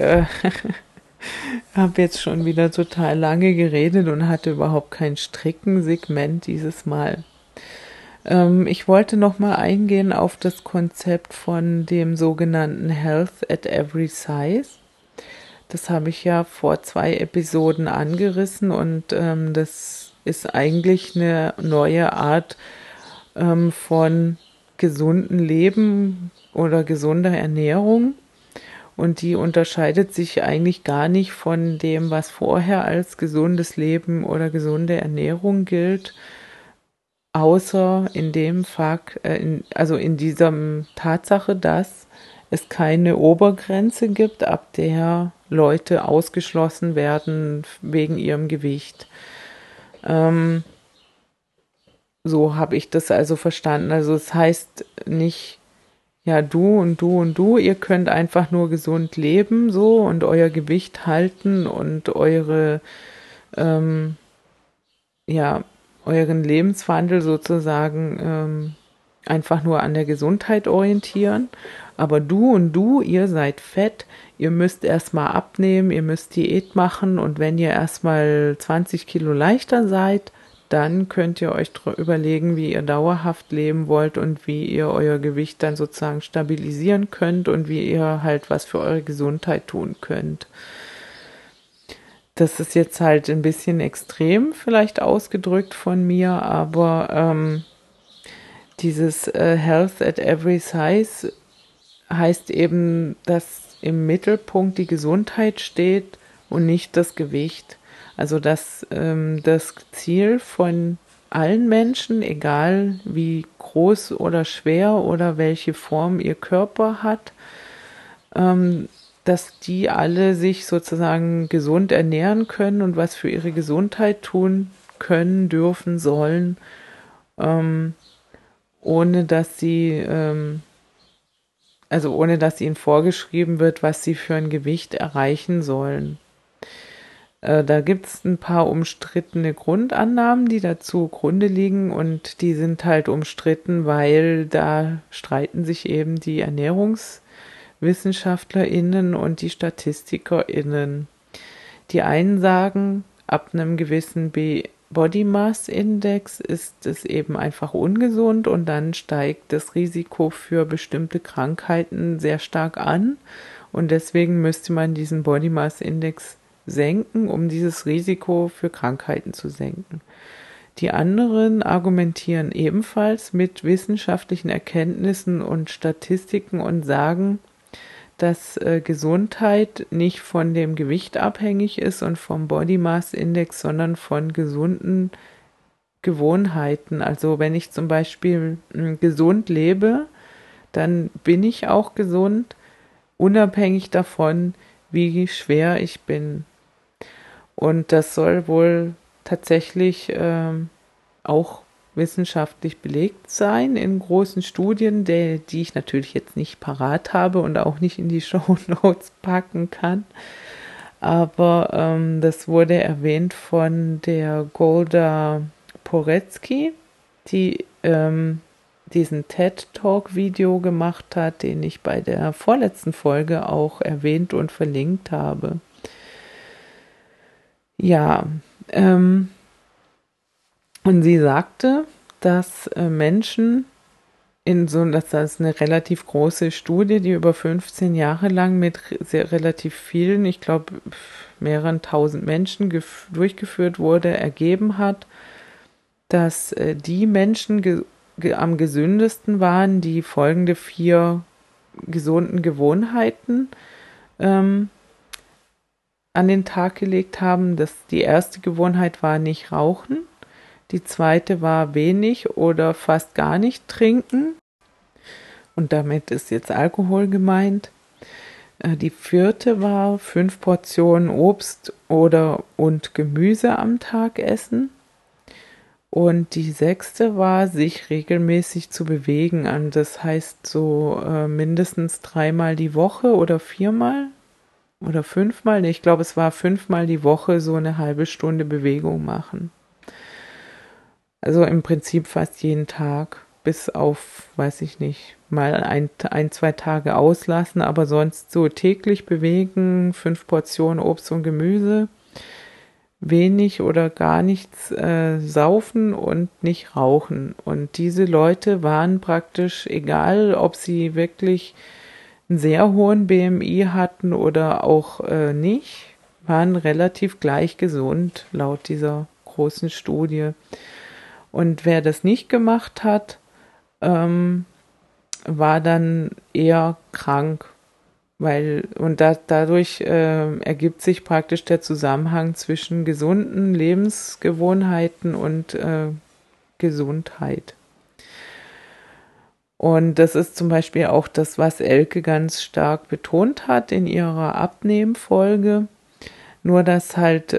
habe jetzt schon wieder total lange geredet und hatte überhaupt kein Strickensegment dieses Mal. Ich wollte nochmal eingehen auf das Konzept von dem sogenannten Health at Every Size. Das habe ich ja vor 2 Episoden angerissen und das ist eigentlich eine neue Art von gesunden Leben oder gesunder Ernährung. Und die unterscheidet sich eigentlich gar nicht von dem, was vorher als gesundes Leben oder gesunde Ernährung gilt, außer in dem Fakt, also in dieser Tatsache, dass es keine Obergrenze gibt, ab der Leute ausgeschlossen werden wegen ihrem Gewicht. So habe ich das also verstanden. Also es heißt nicht, ja, du und du und du, ihr könnt einfach nur gesund leben, so, und euer Gewicht halten und ja, euren Lebenswandel sozusagen einfach nur an der Gesundheit orientieren. Aber du und du, ihr seid fett, ihr müsst erstmal abnehmen, ihr müsst Diät machen und wenn ihr erstmal 20 Kilo leichter seid, dann könnt ihr euch überlegen, wie ihr dauerhaft leben wollt und wie ihr euer Gewicht dann sozusagen stabilisieren könnt und wie ihr halt was für eure Gesundheit tun könnt. Das ist jetzt halt ein bisschen extrem vielleicht ausgedrückt von mir, aber dieses Health at Every Size heißt eben, dass im Mittelpunkt die Gesundheit steht und nicht das Gewicht. Also dass das Ziel von allen Menschen, egal wie groß oder schwer oder welche Form ihr Körper hat, dass die alle sich sozusagen gesund ernähren können und was für ihre Gesundheit tun können, dürfen, sollen, ohne dass sie ohne dass ihnen vorgeschrieben wird, was sie für ein Gewicht erreichen sollen. Da gibt es ein paar umstrittene Grundannahmen, die dazu Grunde liegen und die sind halt umstritten, weil da streiten sich eben die ErnährungswissenschaftlerInnen und die StatistikerInnen. Die einen sagen, ab einem gewissen Body Mass Index ist es eben einfach ungesund und dann steigt das Risiko für bestimmte Krankheiten sehr stark an und deswegen müsste man diesen Body Mass Index senken, um dieses Risiko für Krankheiten zu senken. Die anderen argumentieren ebenfalls mit wissenschaftlichen Erkenntnissen und Statistiken und sagen, dass Gesundheit nicht von dem Gewicht abhängig ist und vom Body Mass Index, sondern von gesunden Gewohnheiten. Also wenn ich zum Beispiel gesund lebe, dann bin ich auch gesund, unabhängig davon, wie schwer ich bin. Und das soll wohl tatsächlich auch wissenschaftlich belegt sein in großen Studien, die ich natürlich jetzt nicht parat habe und auch nicht in die Shownotes packen kann. Aber das wurde erwähnt von der Golda Poretsky, die diesen TED-Talk-Video gemacht hat, den ich bei der vorletzten Folge auch erwähnt und verlinkt habe. Ja, und sie sagte, dass Menschen das ist eine relativ große Studie, die über 15 Jahre lang mit sehr relativ vielen, ich glaube mehreren tausend Menschen durchgeführt wurde, ergeben hat, dass die Menschen am gesündesten waren, die folgende 4 gesunden Gewohnheiten ähm, an den Tag gelegt haben. Die erste Gewohnheit war nicht rauchen, die zweite war wenig oder fast gar nicht trinken. Und damit ist jetzt Alkohol gemeint. Die vierte war 5 Portionen Obst und Gemüse am Tag essen. Und die sechste war, sich regelmäßig zu bewegen. Und das heißt so mindestens 3-mal die Woche oder 4-mal oder 5-mal. Nee, ich glaube, es war 5-mal die Woche so eine halbe Stunde Bewegung machen. Also im Prinzip fast jeden Tag, bis auf, weiß ich nicht, mal 2 Tage auslassen, aber sonst so täglich bewegen, 5 Portionen Obst und Gemüse, wenig oder gar nichts saufen und nicht rauchen. Und diese Leute waren praktisch, egal ob sie wirklich einen sehr hohen BMI hatten oder auch nicht, waren relativ gleich gesund laut dieser großen Studie. Und wer das nicht gemacht hat, war dann eher krank, dadurch ergibt sich praktisch der Zusammenhang zwischen gesunden Lebensgewohnheiten und Gesundheit. Und das ist zum Beispiel auch das, was Elke ganz stark betont hat in ihrer Abnehmfolge. Nur dass halt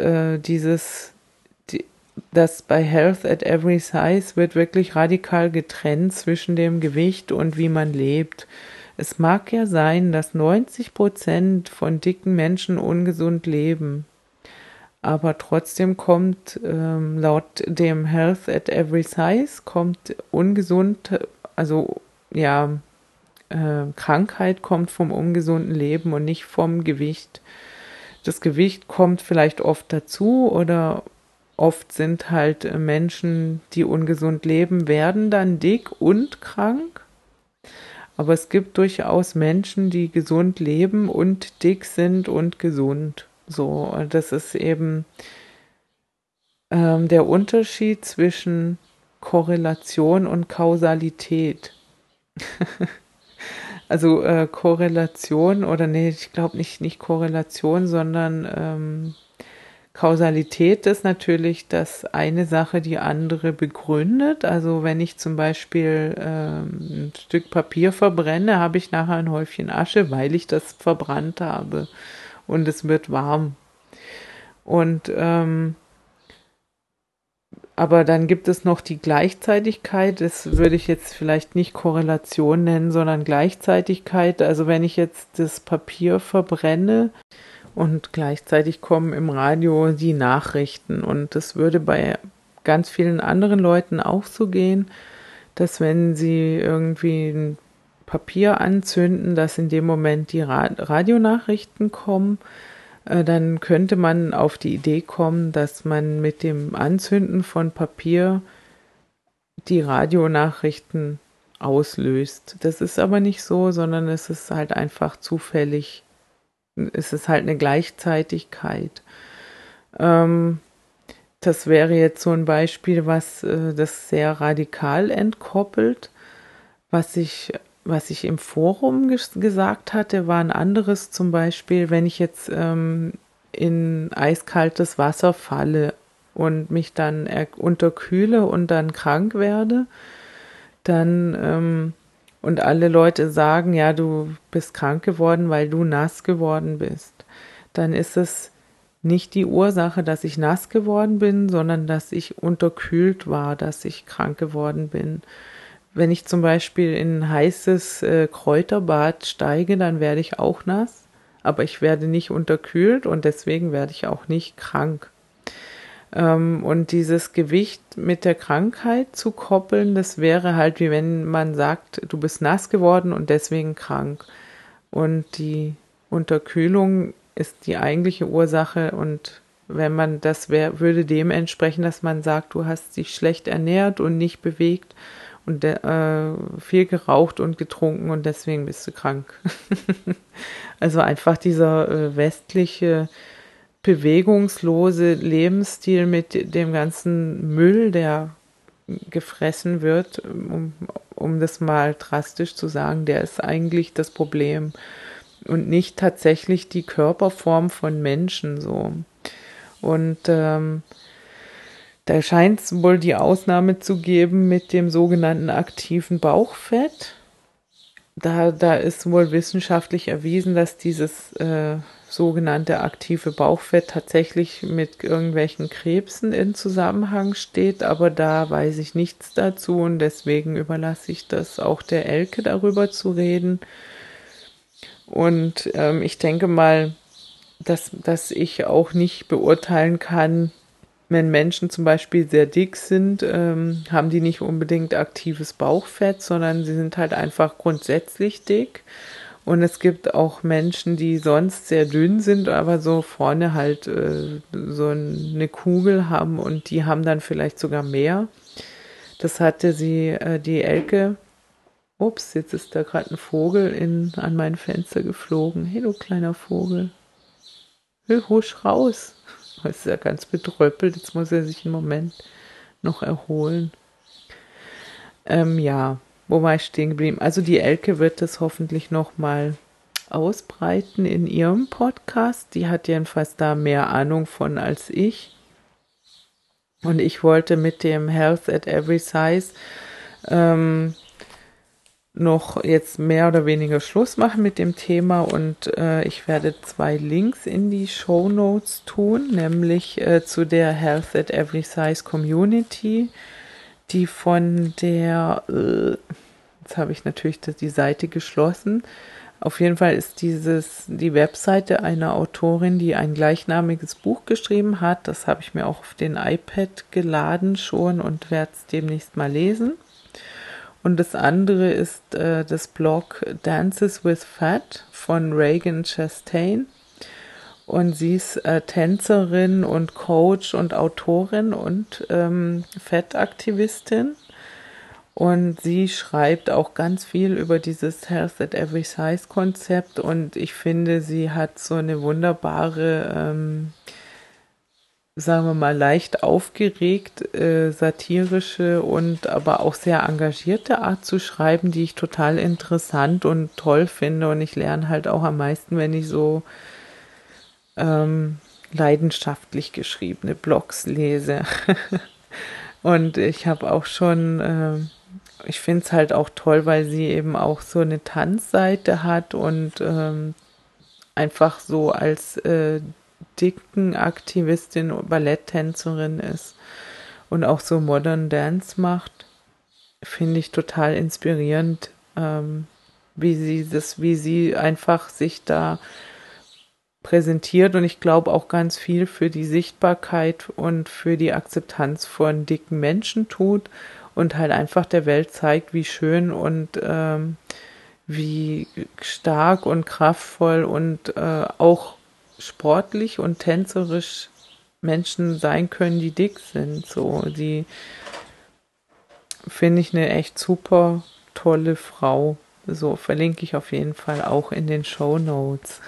dass bei Health at Every Size wird wirklich radikal getrennt zwischen dem Gewicht und wie man lebt. Es mag ja sein, dass 90% von dicken Menschen ungesund leben. Aber trotzdem kommt laut dem Health at Every Size kommt ungesund, also ja, Krankheit kommt vom ungesunden Leben und nicht vom Gewicht. Das Gewicht kommt vielleicht oft dazu oder oft sind halt Menschen, die ungesund leben, werden dann dick und krank. Aber es gibt durchaus Menschen, die gesund leben und dick sind und gesund. So, das ist eben der Unterschied zwischen Korrelation und Kausalität. Also Korrelation oder nee, ich glaube nicht Korrelation, sondern Kausalität ist natürlich, dass eine Sache die andere begründet. Also wenn ich zum Beispiel ein Stück Papier verbrenne, habe ich nachher ein Häufchen Asche, weil ich das verbrannt habe und es wird warm. Und aber dann gibt es noch die Gleichzeitigkeit, das würde ich jetzt vielleicht nicht Korrelation nennen, sondern Gleichzeitigkeit. Also wenn ich jetzt das Papier verbrenne, und gleichzeitig kommen im Radio die Nachrichten. Und das würde bei ganz vielen anderen Leuten auch so gehen, dass wenn sie irgendwie ein Papier anzünden, dass in dem Moment die Radionachrichten kommen, dann könnte man auf die Idee kommen, dass man mit dem Anzünden von Papier die Radionachrichten auslöst. Das ist aber nicht so, sondern es ist halt einfach zufällig, es ist halt eine Gleichzeitigkeit. Das wäre jetzt so ein Beispiel, was das sehr radikal entkoppelt. Was ich im Forum gesagt hatte, war ein anderes, zum Beispiel, wenn ich jetzt in eiskaltes Wasser falle und mich dann unterkühle und dann krank werde, dann und alle Leute sagen, ja, du bist krank geworden, weil du nass geworden bist, dann ist es nicht die Ursache, dass ich nass geworden bin, sondern dass ich unterkühlt war, dass ich krank geworden bin. Wenn ich zum Beispiel in ein heißes Kräuterbad steige, dann werde ich auch nass, aber ich werde nicht unterkühlt und deswegen werde ich auch nicht krank. Und dieses Gewicht mit der Krankheit zu koppeln, das wäre halt wie wenn man sagt, du bist nass geworden und deswegen krank. Und die Unterkühlung ist die eigentliche Ursache und wenn man würde dem entsprechen, dass man sagt, du hast dich schlecht ernährt und nicht bewegt und viel geraucht und getrunken und deswegen bist du krank. Also einfach dieser westliche bewegungslose Lebensstil mit dem ganzen Müll, der gefressen wird, um das mal drastisch zu sagen, der ist eigentlich das Problem und nicht tatsächlich die Körperform von Menschen so. Und da scheint es wohl die Ausnahme zu geben mit dem sogenannten aktiven Bauchfett. Da ist wohl wissenschaftlich erwiesen, dass dieses sogenannte aktive Bauchfett tatsächlich mit irgendwelchen Krebsen in Zusammenhang steht, aber da weiß ich nichts dazu und deswegen überlasse ich das auch der Elke, darüber zu reden. Und ich denke mal, dass ich auch nicht beurteilen kann, wenn Menschen zum Beispiel sehr dick sind, haben die nicht unbedingt aktives Bauchfett, sondern sie sind halt einfach grundsätzlich dick. Und es gibt auch Menschen, die sonst sehr dünn sind, aber so vorne halt so eine Kugel haben und die haben dann vielleicht sogar mehr. Das hatte die Elke. Ups, jetzt ist da gerade ein Vogel an mein Fenster geflogen. Hey, du kleiner Vogel. Husch raus. Das ist ja ganz betröppelt. Jetzt muss er sich einen Moment noch erholen. Ja, wo war ich stehen geblieben? Also die Elke wird das hoffentlich noch mal ausbreiten in ihrem Podcast. Die hat jedenfalls da mehr Ahnung von als ich. Und ich wollte mit dem Health at Every Size noch jetzt mehr oder weniger Schluss machen mit dem Thema und ich werde 2 Links in die Shownotes tun, nämlich zu der Health at Every Size Community, die von der, jetzt habe ich natürlich die Seite geschlossen, auf jeden Fall ist die Webseite einer Autorin, die ein gleichnamiges Buch geschrieben hat, das habe ich mir auch auf den iPad geladen schon und werde es demnächst mal lesen. Und das andere ist das Blog Dances with Fat von Reagan Chastain. Und sie ist Tänzerin und Coach und Autorin und Fettaktivistin. Und sie schreibt auch ganz viel über dieses Health at Every Size Konzept. Und ich finde, sie hat so eine wunderbare sagen wir mal, leicht aufgeregt, satirische und aber auch sehr engagierte Art zu schreiben, die ich total interessant und toll finde. Und ich lerne halt auch am meisten, wenn ich so leidenschaftlich geschriebene Blogs lese. Und ich habe auch schon, ich finde es halt auch toll, weil sie eben auch so eine Tanzseite hat und einfach so als dicken Aktivistin, Balletttänzerin ist und auch so Modern Dance macht, finde ich total inspirierend, wie sie einfach sich da präsentiert und ich glaube auch ganz viel für die Sichtbarkeit und für die Akzeptanz von dicken Menschen tut und halt einfach der Welt zeigt, wie schön und wie stark und kraftvoll und auch sportlich und tänzerisch Menschen sein können, die dick sind. So, die finde ich eine echt super tolle Frau. So, verlinke ich auf jeden Fall auch in den Shownotes.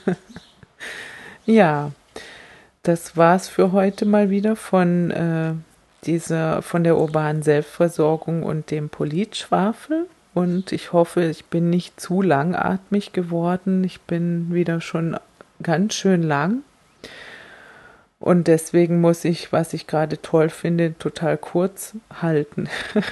Ja, das war's für heute mal wieder von der urbanen Selbstversorgung und dem Politschwafel. Und ich hoffe, ich bin nicht zu langatmig geworden. Ich bin wieder schon ganz schön lang. Und deswegen muss ich, was ich gerade toll finde, total kurz halten.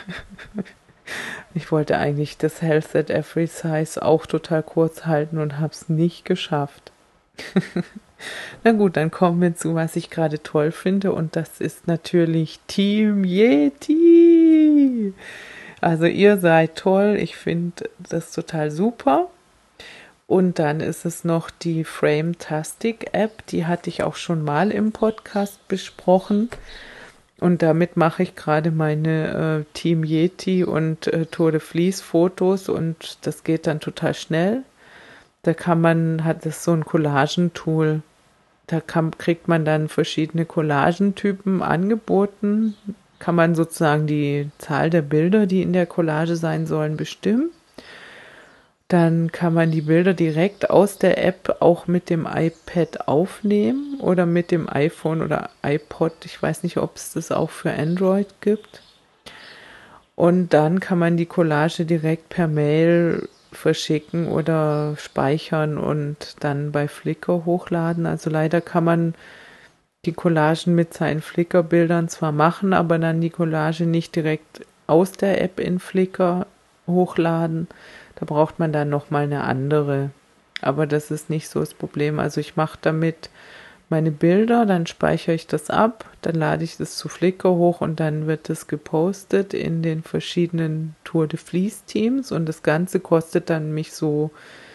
Ich wollte eigentlich das Health at Every Size auch total kurz halten und habe es nicht geschafft. Na gut, dann kommen wir zu, was ich gerade toll finde. Und das ist natürlich Team Yeti. Also ihr seid toll. Ich finde das total super. Und dann ist es noch die Frametastic-App, die hatte ich auch schon mal im Podcast besprochen. Und damit mache ich gerade meine Team Yeti und Tour de Vlies Fotos und das geht dann total schnell. Hat es so ein Collagentool Da kriegt man dann verschiedene Collagentypen angeboten. Kann man sozusagen die Zahl der Bilder, die in der Collage sein sollen, bestimmen. Dann kann man die Bilder direkt aus der App auch mit dem iPad aufnehmen oder mit dem iPhone oder iPod. Ich weiß nicht, ob es das auch für Android gibt. Und dann kann man die Collage direkt per Mail verschicken oder speichern und dann bei Flickr hochladen. Also leider kann man die Collagen mit seinen Flickr-Bildern zwar machen, aber dann die Collage nicht direkt aus der App in Flickr hochladen. Da braucht man dann nochmal eine andere. Aber das ist nicht so das Problem. Also ich mache damit meine Bilder, dann speichere ich das ab, dann lade ich das zu Flickr hoch und dann wird das gepostet in den verschiedenen Tour de Vlies Teams und das Ganze kostet dann mich so,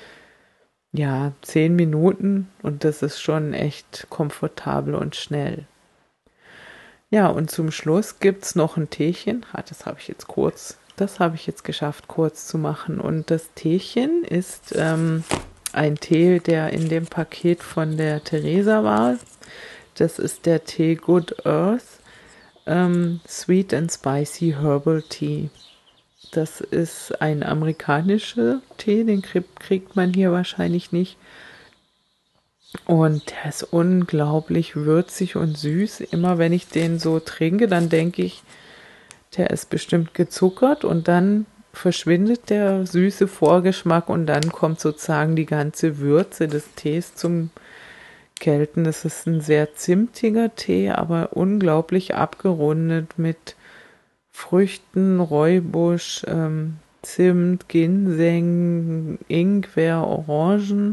10 Minuten und das ist schon echt komfortabel und schnell. Ja, und zum Schluss gibt's noch ein Teechen. Das habe ich jetzt geschafft, kurz zu machen. Und das Teechen ist ein Tee, der in dem Paket von der Theresa war. Das ist der Tee Good Earth Sweet and Spicy Herbal Tea. Das ist ein amerikanischer Tee, den kriegt man hier wahrscheinlich nicht. Und der ist unglaublich würzig und süß. Immer wenn ich den so trinke, dann denke ich, der ist bestimmt gezuckert und dann verschwindet der süße Vorgeschmack und dann kommt sozusagen die ganze Würze des Tees zum Gelten. Das ist ein sehr zimtiger Tee, aber unglaublich abgerundet mit Früchten, Rooibos, Zimt, Ginseng, Ingwer, Orangen,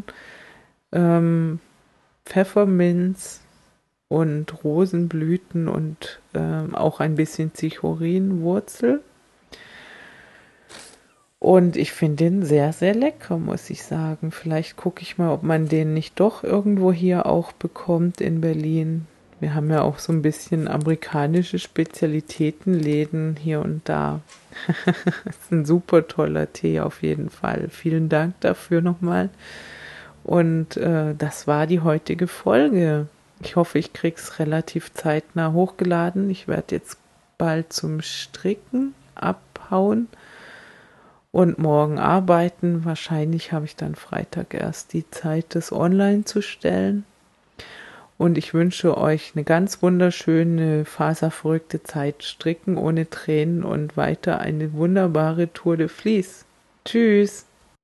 Pfefferminz und Rosenblüten und auch ein bisschen Zichorinwurzel. Und ich finde den sehr, sehr lecker, muss ich sagen. Vielleicht gucke ich mal, ob man den nicht doch irgendwo hier auch bekommt in Berlin. Wir haben ja auch so ein bisschen amerikanische Spezialitätenläden hier und da. Das ist ein super toller Tee auf jeden Fall. Vielen Dank dafür nochmal. Und das war die heutige Folge. Ich hoffe, ich kriege es relativ zeitnah hochgeladen. Ich werde jetzt bald zum Stricken abhauen und morgen arbeiten. Wahrscheinlich habe ich dann Freitag erst die Zeit, das online zu stellen. Und ich wünsche euch eine ganz wunderschöne, faserverrückte Zeit, Stricken ohne Tränen und weiter eine wunderbare Tour de Vlies. Tschüss!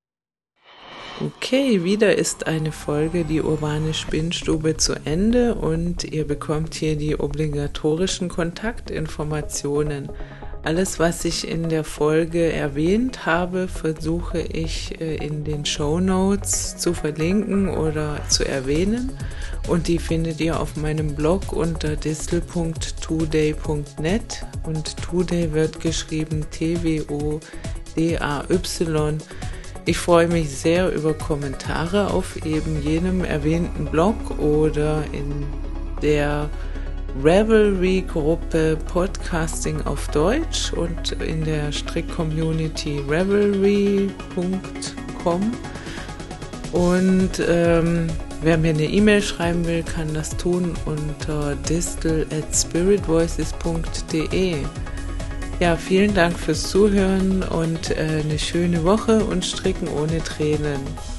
Okay, wieder ist eine Folge Die urbane Spinnstube zu Ende und ihr bekommt hier die obligatorischen Kontaktinformationen. Alles, was ich in der Folge erwähnt habe, versuche ich in den Shownotes zu verlinken oder zu erwähnen. Und die findet ihr auf meinem Blog unter distel.today.net und Today wird geschrieben TWODAY. Ich freue mich sehr über Kommentare auf eben jenem erwähnten Blog oder in der Ravelry-Gruppe Podcasting auf Deutsch und in der Strick-Community ravelry.com. Und wer mir eine E-Mail schreiben will, kann das tun unter distel@spiritvoices.de. Ja, vielen Dank fürs Zuhören und eine schöne Woche und Stricken ohne Tränen.